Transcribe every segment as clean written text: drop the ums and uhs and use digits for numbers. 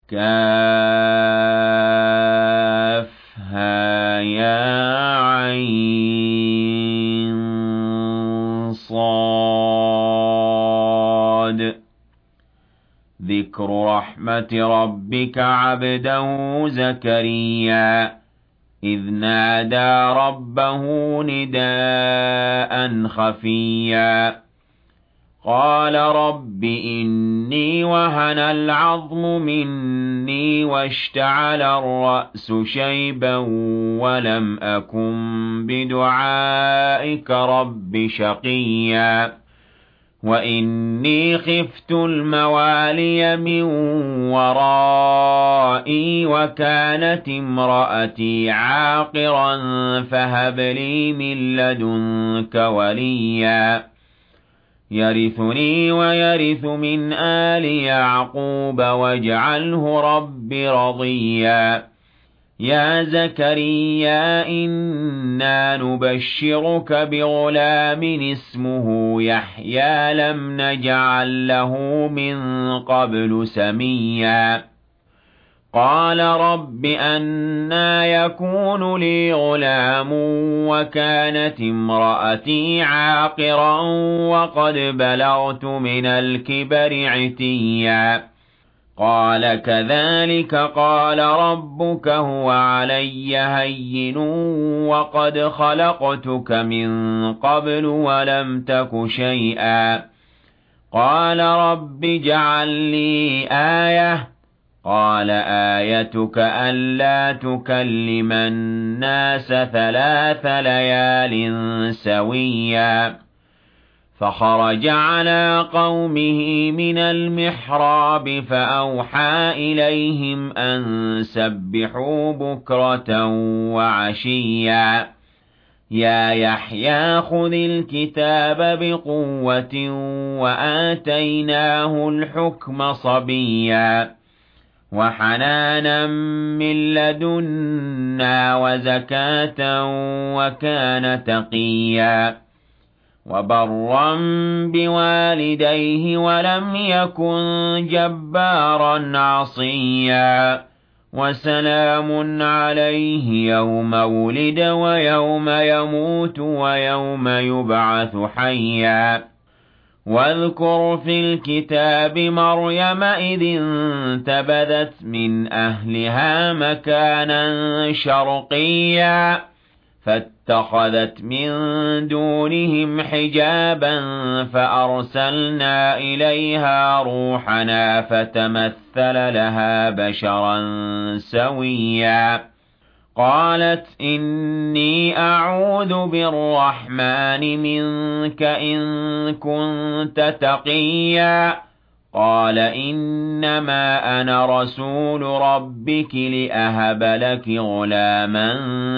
كافها ذكر رحمة ربك عبده زكريا إذ نادى ربه نداء خفيا قال رب إني وهن العظم مني واشتعل الرأس شيبا ولم أكن بدعائك رب شقيا وإني خفت الموالي من ورائي وكانت امرأتي عاقرا فهب لي من لدنك وليا يرثني ويرث من آل يعقوب واجعله رب رضيا يا زكريا إنا نبشرك بغلام اسمه يحيى لم نجعل له من قبل سميا قال رب أنى يكون لي غلام وكانت امرأتي عاقرا وقد بلغت من الكبر عتيا قال كذلك قال ربك هو علي هين وقد خلقتك من قبل ولم تك شيئا قال رب اجعل لي آية قال آيتك ألا تكلم الناس 3 ليال سويا فخرج على قومه من المحراب فأوحى إليهم أن سبحوا بكرة وعشيا يا يحيى خذ الكتاب بقوة وآتيناه الحكم صبيا وحنانا من لدنا وزكاة وكان تقيا وبرا بوالديه ولم يكن جبارا عصيا وسلام عليه يوم ولد ويوم يموت ويوم يبعث حيا واذكر في الكتاب مريم إذ انتبذت من أهلها مكانا شرقيا فاتخذت من دونهم حجابا فأرسلنا إليها روحنا فتمثل لها بشرا سويا قالت إني أعوذ بالرحمن منك إن كنت تقيا قال إنما أنا رسول ربك لأهب لك غلاما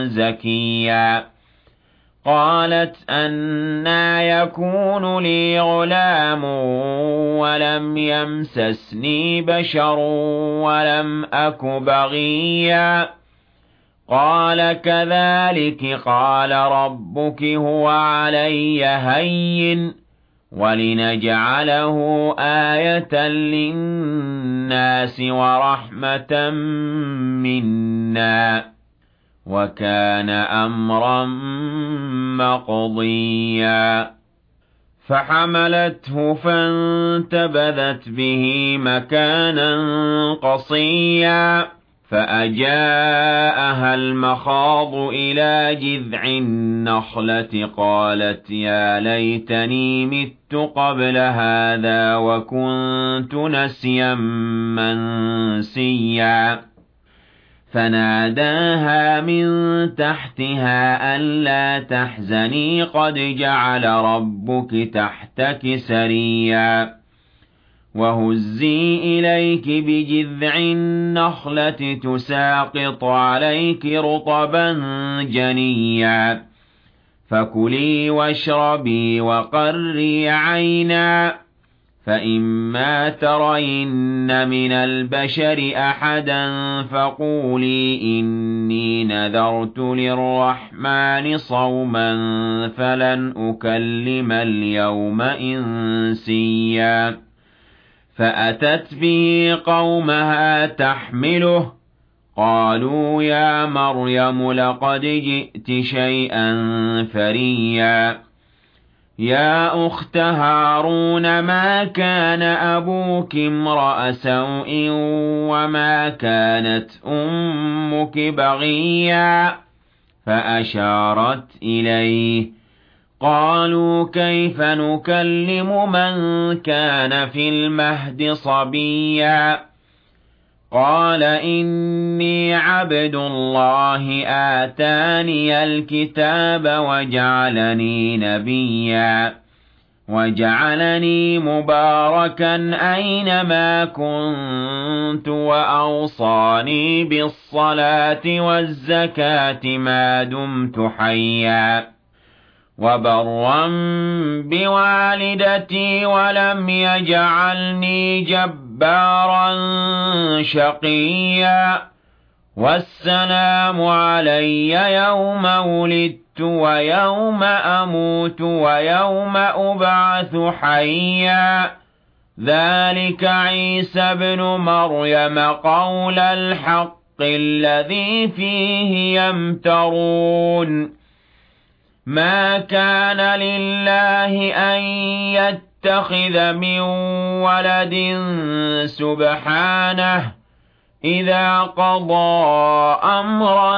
زكيا قالت أنى يكون لي غلام ولم يمسسني بشر ولم أك بغيا قال كذلك قال ربك هو علي هين ولنجعله آية للناس ورحمة منا وكان أمرا مقضيا فحملته فانتبذت به مكانا قصيا فأجاءها المخاض إلى جذع النخلة قالت يا ليتني مت قبل هذا وكنت نسيا منسيا فناداها من تحتها ألا تحزني قد جعل ربك تحتك سريا وهزي إليك بجذع النخلة تساقط عليك رطبا جنيا فكلي واشربي وقري عينا فإما ترين من البشر أحدا فقولي إني نذرت للرحمن صوما فلن أكلم اليوم إنسيا فأتت به قومها تحمله قالوا يا مريم لقد جئت شيئا فريا يا أخت هارون ما كان أبوك امرأ سوء وما كانت أمك بغيا فأشارت إليه قالوا كيف نكلم من كان في المهد صبيا قال إني عبد الله آتاني الكتاب وجعلني نبيا وجعلني مباركا أينما كنت وأوصاني بالصلاة والزكاة ما دمت حيا وبرا بوالدتي ولم يجعلني جبارا شقيا والسلام علي يوم ولدت ويوم أموت ويوم أبعث حيا ذلك عيسى بن مريم قول الحق الذي فيه يمترون ما كان لله أن يتخذ من ولد سبحانه إذا قضى أمرا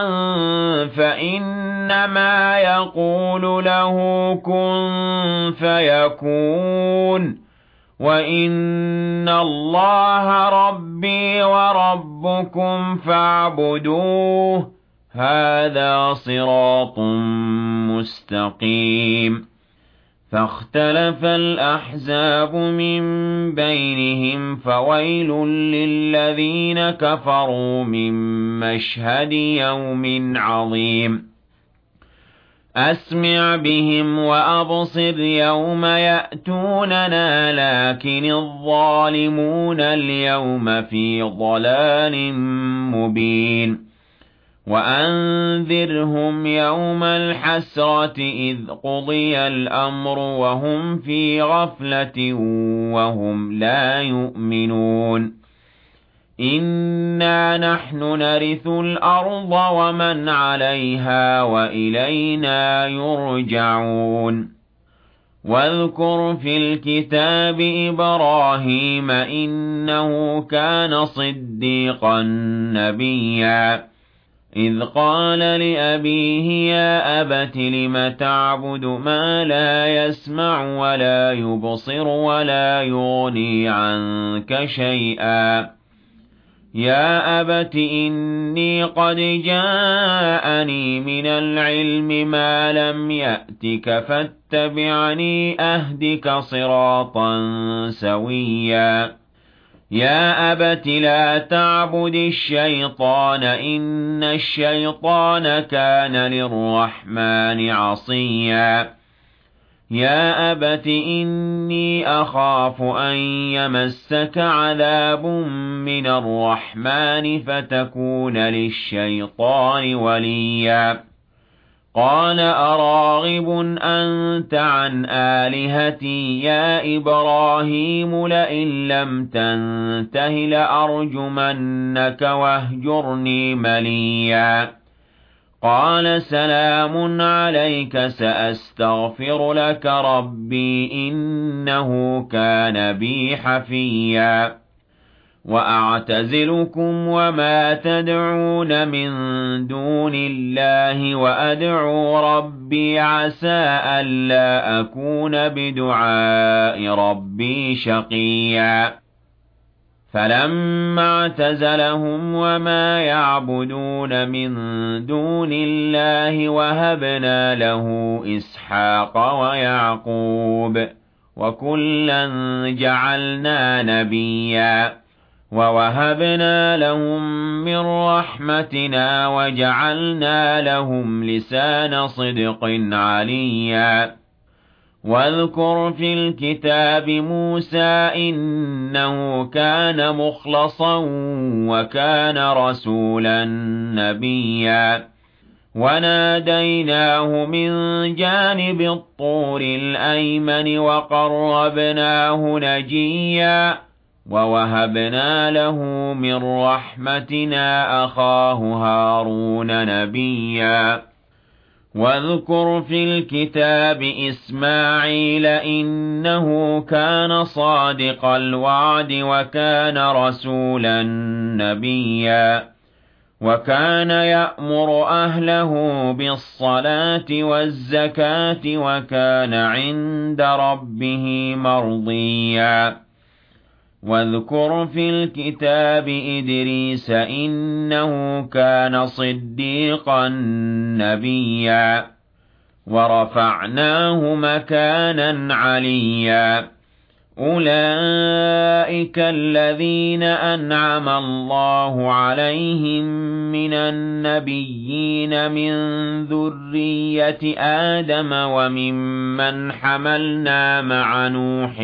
فإنما يقول له كن فيكون وإن الله ربي وربكم فاعبدوه هذا صراط مستقيم فاختلف الأحزاب من بينهم فويل للذين كفروا من مشهد يوم عظيم أسمع بهم وأبصر يوم يأتوننا لكن الظالمون اليوم في ضلال مبين وأنذرهم يوم الحسرة إذ قضي الأمر وهم في غفلة وهم لا يؤمنون إنا نحن نرث الأرض ومن عليها وإلينا يرجعون واذكر في الكتاب إبراهيم إنه كان صديقا نبيا إذ قال لأبيه يا أبت لم تعبد ما لا يسمع ولا يبصر ولا يغني عنك شيئا يا أبت إني قد جاءني من العلم ما لم يأتك فاتبعني أهدك صراطا سويا يا أبت لا تعبد الشيطان إن الشيطان كان للرحمن عصيا يا أبت إني أخاف أن يمسك عذاب من الرحمن فتكون للشيطان وليا قال أراغب أنت عن آلهتي يا إبراهيم لئن لم تنته لأرجمنك واهجرني مليا قال سلام عليك سأستغفر لك ربي إنه كان بي حفيا وأعتزلكم وما تدعون من دون الله وأدعو ربي عسى ألا أكون بدعاء ربي شقيا فلما اعتزلهم وما يعبدون من دون الله وهبنا له إسحاق ويعقوب وكلا جعلنا نبيا ووهبنا لهم من رحمتنا وجعلنا لهم لسان صدق عليا واذكر في الكتاب موسى إنه كان مخلصا وكان رسولا نبيا وناديناه من جانب الطور الأيمن وقربناه نجيا وَوَهَبْنَا لَهُ مِن رَّحْمَتِنَا أَخَاهُ هَارُونَ نَبِيًّا. وَاذْكُرْ فِي الْكِتَابِ إِسْمَاعِيلَ إِنَّهُ كَانَ صَادِقَ الْوَعْدِ وَكَانَ رَسُولًا نَّبِيًّا. وَكَانَ يَأْمُرُ أَهْلَهُ بِالصَّلَاةِ وَالزَّكَاةِ وَكَانَ عِندَ رَبِّهِ مَرْضِيًّا. وَاذْكُرْ فِي الْكِتَابِ إِدْرِيسَ إِنَّهُ كَانَ صِدِّيقًا نَّبِيًّا. وَرَفَعْنَاهُ مَكَانًا عَلِيًّا. أُولَئِكَ الَّذِينَ أَنْعَمَ اللَّهُ عَلَيْهِم مِّنَ النَّبِيِّينَ مِن ذُرِّيَّةِ آدَمَ وَمِمَّنْ حَمَلْنَا مَعَ نُوحٍ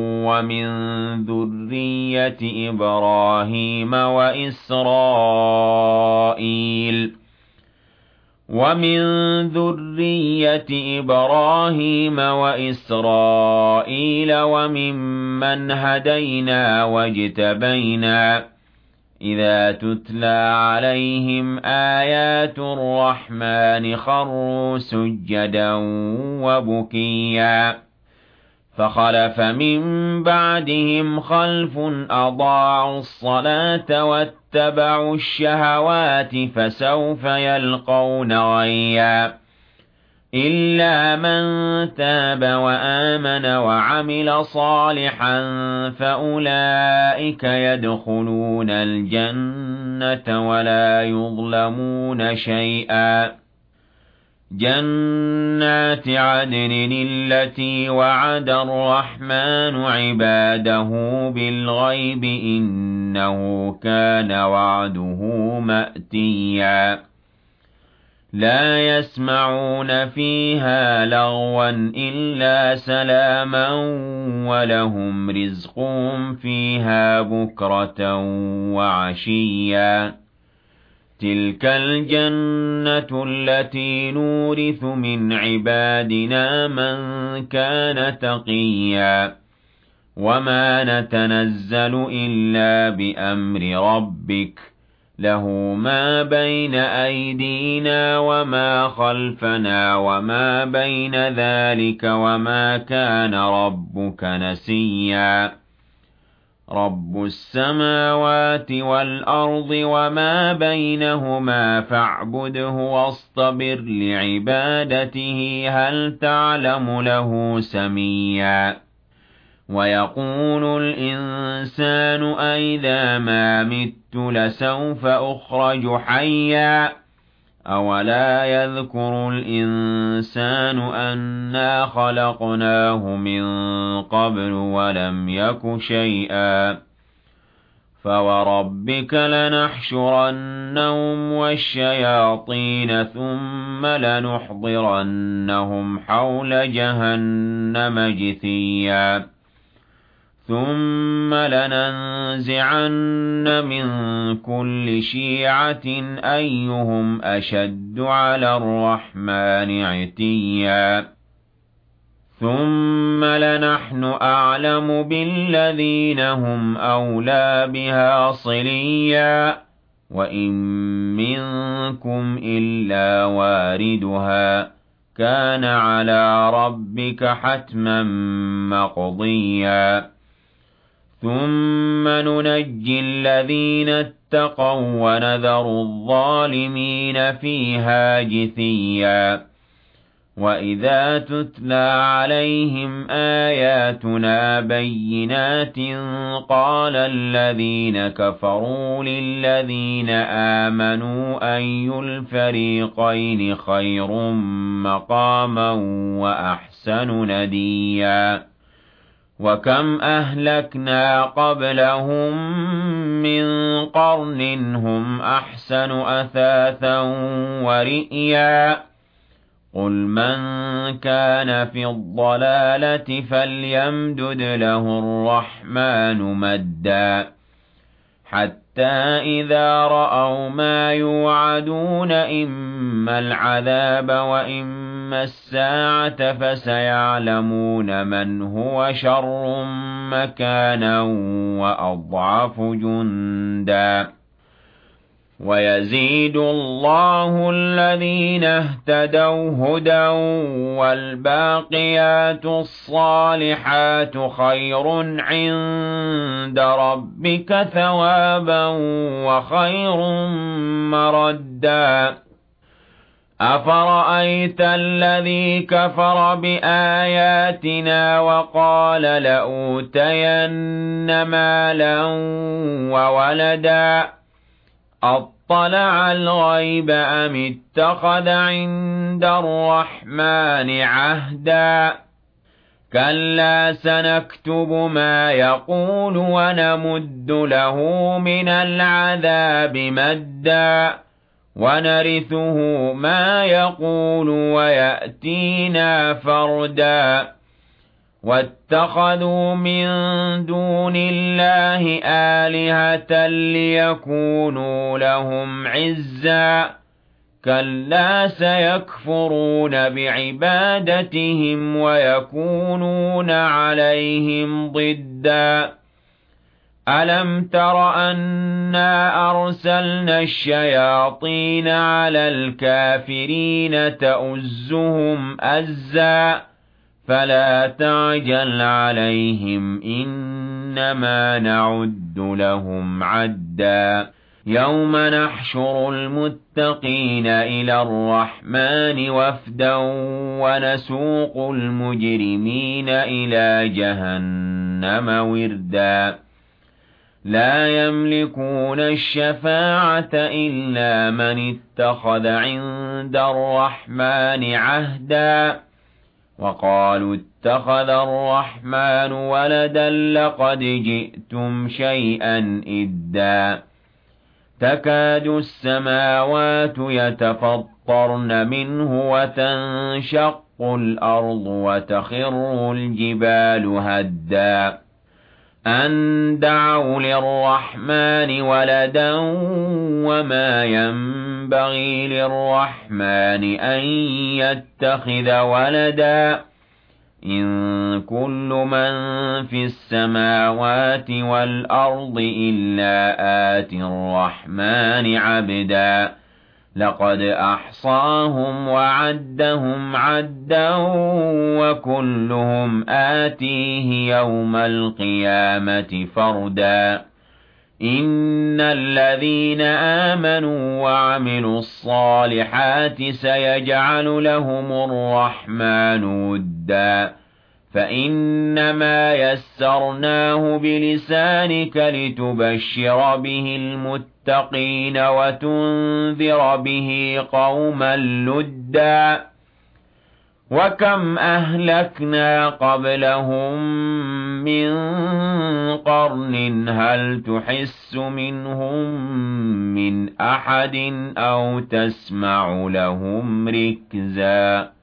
وَمِن ذُرِّيَّةِ إِبْرَاهِيمَ وَإِسْرَائِيلَ وَمِمَّنْ هَدَيْنَا وَاجْتَبَيْنَا. إِذَا تُتْلَىٰ عَلَيْهِمْ آيَاتُ الرَّحْمَٰنِ خَرُّوا سُجَّدًا وَبُكِيًّا. فَخَلَفَ مِن بَعْدِهِمْ خَلْفٌ أَضَاعُوا الصَّلَاةَ وَاتَّبَعُوا الشَّهَوَاتِ فَسَوْفَ يَلْقَوْنَ غَيًّا. إِلَّا مَن تَابَ وَآمَنَ وَعَمِلَ صَالِحًا فَأُولَٰئِكَ يَدْخُلُونَ الْجَنَّةَ وَلَا يُظْلَمُونَ شَيْئًا. جَنَّاتِ عَدْنٍ الَّتِي وَعَدَ الرَّحْمَٰنُ عِبَادَهُ بِالْغَيْبِ ۚ إِنَّهُ كَانَ وَعْدُهُ مَأْتِيًّا. لَا يَسْمَعُونَ فِيهَا لَغْوًا إِلَّا سَلَامًا وَلَهُمْ رِزْقُهُمْ فِيهَا بُكْرَةً وَعَشِيًّا. تِلْكَ الْجَنَّةُ الَّتِي نُورِثُ مِنْ عِبَادِنَا مَن كَانَ تَقِيًّا. وَمَا نَتَنَزَّلُ إِلَّا بِأَمْرِ رَبِّكَ ۖ لَهُ مَا بَيْنَ أَيْدِينَا وَمَا خَلْفَنَا وَمَا بَيْنَ ذَٰلِكَ ۚ وَمَا كَانَ رَبُّكَ نَسِيًّا. رَبُّ السَّمَاوَاتِ وَالْأَرْضِ وَمَا بَيْنَهُمَا فَاعْبُدْهُ وَاصْطَبِرْ لِعِبَادَتِهِ ۚ هَلْ تَعْلَمُ لَهُ سَمِيًّا. وَيَقُولُ الْإِنسَانُ أَإِذَا مَا مِتُّ لَسَوْفَ أُخْرَجُ حَيًّا. أَوَلَا يَذْكُرُ الْإِنسَانُ أَنَّا خَلَقْنَاهُ مِن قَبْلُ وَلَمْ يَكُ شَيْئًا. فَوَرَبِّكَ لَنَحْشُرَنَّهُمْ وَالشَّيَاطِينَ ثُمَّ لَنُحْضِرَنَّهُمْ حَوْلَ جَهَنَّمَ جِثِيًّا. ثُمَّ لَنَنزِعَنَّ مِن كُلِّ شِيعَةٍ أَيُّهُمْ أَشَدُّ عَلَى الرَّحْمَٰنِ عِتِيًّا. ثُمَّ لَنَحْنُ أَعْلَمُ بِالَّذِينَ هُمْ أَوْلَىٰ بِهَا صِلِيًّا. وَإِن مِّنكُمْ إِلَّا وَارِدُهَا ۚ كَانَ عَلَىٰ رَبِّكَ حَتْمًا مَّقْضِيًّا. ثُمَّ نُنَجِّي الَّذِينَ اتَّقَوا وَّنَذَرُ الظَّالِمِينَ فِيهَا جِثِيًّا. وَإِذَا تُتْلَىٰ عَلَيْهِمْ آيَاتُنَا بَيِّنَاتٍ قَالَ الَّذِينَ كَفَرُوا لِلَّذِينَ آمَنُوا أَيُّ الْفَرِيقَيْنِ خَيْرٌ مَّقَامًا وَأَحْسَنُ نَدِيًّا. وَكَمْ أَهْلَكْنَا قَبْلَهُم مِّن قَرْنٍ هُمْ أَحْسَنُ أَثَاثًا وَرِئْيًا. قُلْ مَن كَانَ فِي الضَّلَالَةِ فَلْيَمْدُدْ لَهُ الرَّحْمَٰنُ مَدًّا، حَتَّىٰ إِذَا رَأَوْا مَا يُوعَدُونَ إِمَّا الْعَذَابَ وَإِمَّا أَمَّا السَّاعَةَ فَسَيَعْلَمُونَ مَنْ هُوَ شَرٌّ مَكَانًا وَأَضْعَفُ جُندًا وَيَزِيدُ اللَّهُ الَّذِينَ اهْتَدَوْا هُدًى وَالْبَاقِيَاتُ الصَّالِحَاتُ خَيْرٌ عِندَ رَبِّكَ ثَوَابًا وَخَيْرٌ مَّرَدًّا أَفَرَأَيْتَ الَّذِي كَفَرَ بِآيَاتِنَا وَقَالَ لَأُوتَيَنَّ مَالًا وَوَلَدًا أَطَّلَعَ الْغَيْبَ أَمِ اتَّخَذَ عِندَ الرَّحْمَٰنِ عَهْدًا كَلَّا سَنَكْتُبُ مَا يَقُولُ وَنَمُدُّ لَهُ مِنَ الْعَذَابِ مَدًّا وَنَرِثُهُ مَا يَقُولُ وَيَأْتِينَا فَرْدًا وَاتَّخَذُوا مِن دُونِ اللَّهِ آلِهَةً لِّيَكُونُوا لَهُمْ عِزًّا كَلَّا سَيَكْفُرُونَ بِعِبَادَتِهِمْ وَيَكُونُونَ عَلَيْهِمْ ضِدًّا أَلَمْ تَرَ أَنَّا أَرْسَلْنَا الشَّيَاطِينَ عَلَى الْكَافِرِينَ تَؤُزُّهُمْ أَزًّا فَلَا تَعْجَلْ عَلَيْهِمْ إِنَّمَا نَعُدُّ لَهُمْ عَدًّا يَوْمَ نَحْشُرُ الْمُتَّقِينَ إِلَى الرَّحْمَٰنِ وَفْدًا وَنَسُوقُ الْمُجْرِمِينَ إِلَىٰ جَهَنَّمَ وِرْدًا لَا يَمْلِكُونَ الشَّفَاعَةَ إِلَّا مَنِ اتَّخَذَ عِندَ الرَّحْمَٰنِ عَهْدًا وَقَالُوا اتَّخَذَ الرَّحْمَٰنُ وَلَدًا لَّقَدْ جِئْتُمْ شَيْئًا إِدًّا تَكَادُ السَّمَاوَاتُ يَتَفَطَّرْنَ مِنْهُ وَتَنشَقُّ الْأَرْضُ وَتَخِرُّ الْجِبَالُ هَدًّا أَن دَعَوْا لِلرَّحْمَٰنِ وَلَدًا وَمَا يَنبَغِي لِلرَّحْمَٰنِ أَن يَتَّخِذَ وَلَدًا إِن كُلُّ مَن فِي السَّمَاوَاتِ وَالْأَرْضِ إِلَّا آتِي الرَّحْمَٰنِ عَبْدًا لَّقَدْ أَحْصَاهُمْ وَعَدَّهُمْ عَدًّا وَكُلُّهُمْ آتِيهِ يَوْمَ الْقِيَامَةِ فَرْدًا إِنَّ الَّذِينَ آمَنُوا وَعَمِلُوا الصَّالِحَاتِ سَيَجْعَلُ لَهُمُ الرَّحْمَٰنُ وُدًّا فَإِنَّمَا يَسَّرْنَاهُ بِلِسَانِكَ لِتُبَشِّرَ بِهِ الْمُتَّقِينَ وَتُنذِرَ بِهِ قَوْمًا لُّدًّا وَكَمْ أَهْلَكْنَا قَبْلَهُم مِّن قَرْنٍ هَلْ تُحِسُّ مِنْهُم مِّنْ أَحَدٍ أَوْ تَسْمَعُ لَهُمْ رِكْزًا